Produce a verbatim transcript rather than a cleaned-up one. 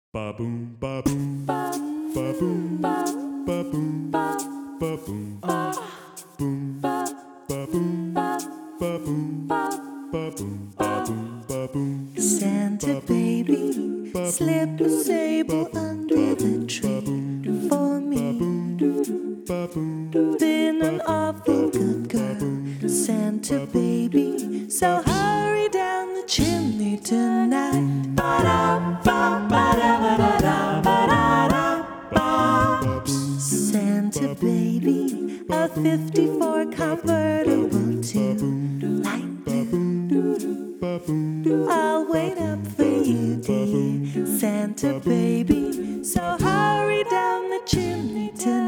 Ba boom, ba boom, ba boom, ba boom, ba boom, boom, ba boom, ba boom, ba boom, ba boom, ba boom. Santa baby, slip a sable under the tree for me. Been an awful good girl, Santa baby, so hurry down the chimney tonight. Santa baby, a fifty-four convertible to light blue. I'll wait up for you, dear Santa baby, so hurry down the chimney tonight.